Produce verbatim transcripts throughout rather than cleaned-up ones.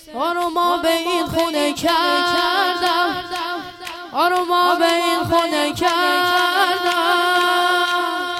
آروما به این خونه کردم، آروما به این خونه کردم،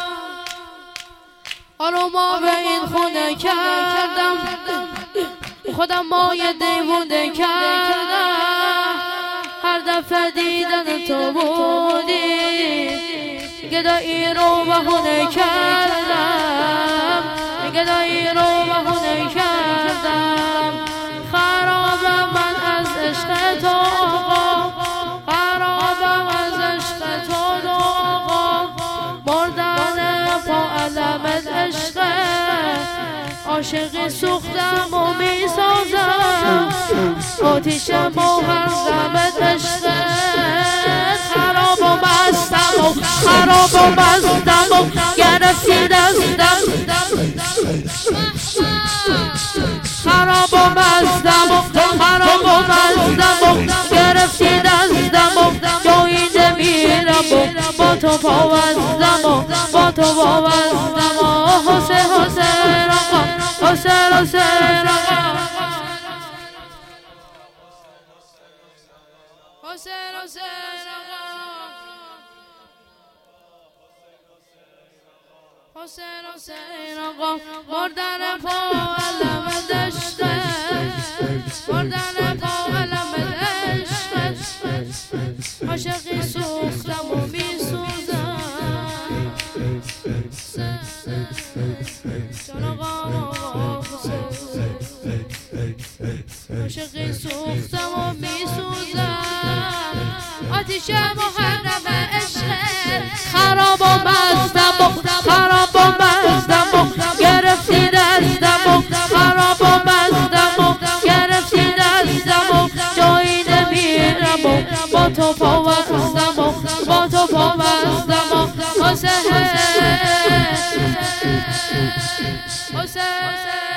آروما به این خونه کردم، خودم مای دیوونه کردم. هر دفعه دیدن تو بودی گدایی رو بهونه کردم، گدایی رو بهونه کردم. خرابم من از عشق تو آقا، خرابم از عشق تو آقا. مردن پا علمت عشقه، عاشقی سوختم و می سازم، آتیشم و هر دمت عشقه. خراب و مستم و خراب و مستم و گرفتی دستم، خراب و مستم و خراب و مستم و گرفتی دستم و جایی نمیرم و با تو پاوزدم و با تو پاوزدم و حسین حسین آقا، حسین حسین آقا، حسین حسین آقا، حسین حسین آقا. مردن پا علم دشته، مردن پا علم دشته، عاشقی سوختم و می سوزم. جان آقا عاشقی سوختم و می سوزم، آتیش محرم عشقه. خراب و مستم و خراب و مستم و گرفتی دستم و خراب و مستم و گرفتی دستم و جایی نمیرم و با تو پاوزدم و با تو پاوزدم و حسین حسین